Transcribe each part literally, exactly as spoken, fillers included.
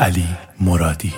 علی مرادی.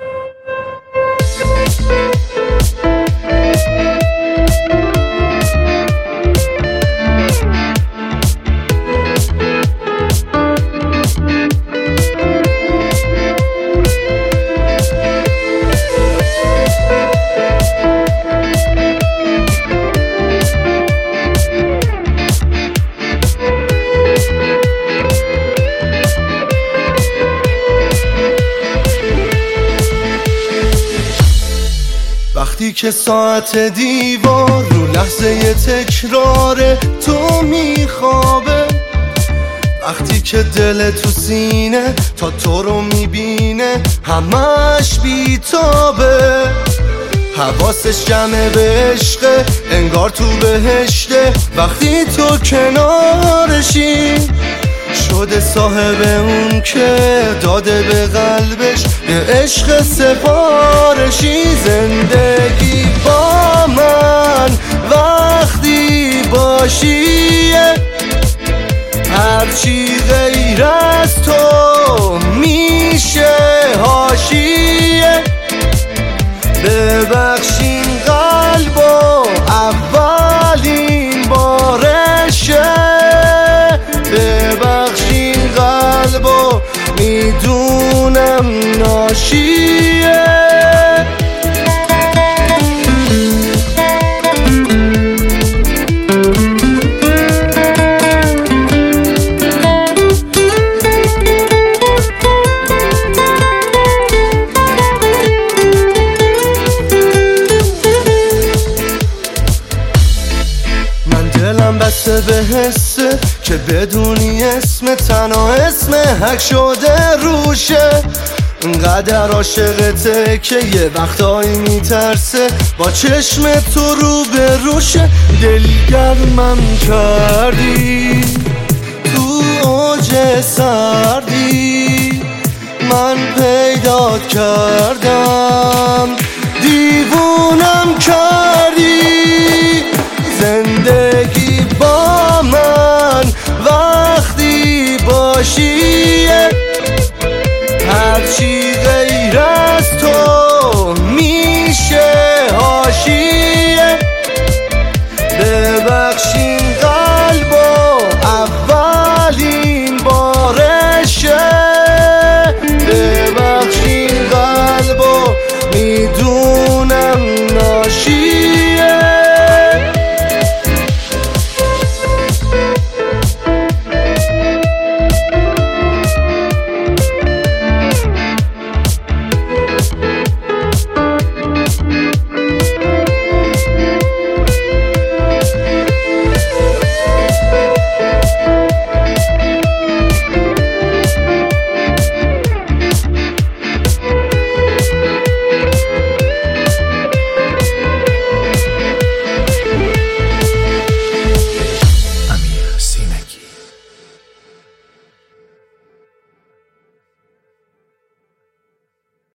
وقتی که ساعت دیوار رو لحظه تکرار تو میخوابه، وقتی که دل تو سینه تا تو رو میبینه همش بیتابه، حواسش جمعه به عشقه انگار تو بهشته، وقتی تو کنارشی شده صاحب اون که داده به قلبش یه عشق سفارشی. زندگی با من وقتی باشی هرچی غیر از تو میشه حاشیه. ببخشین قلبو اولین بارشه، ببخشین قلبو میدونم ناشیه. من دلم بسته به حسه که بدونی اسم تنها اسم حق شده روشه، انقدر عاشقته که یه وقتایی میترسه با چشم تو رو به روشه. دلگرمم کردی تو اوج سردی، من پیدات کردم دیوونم کردی. زندگی با من وقتی باشی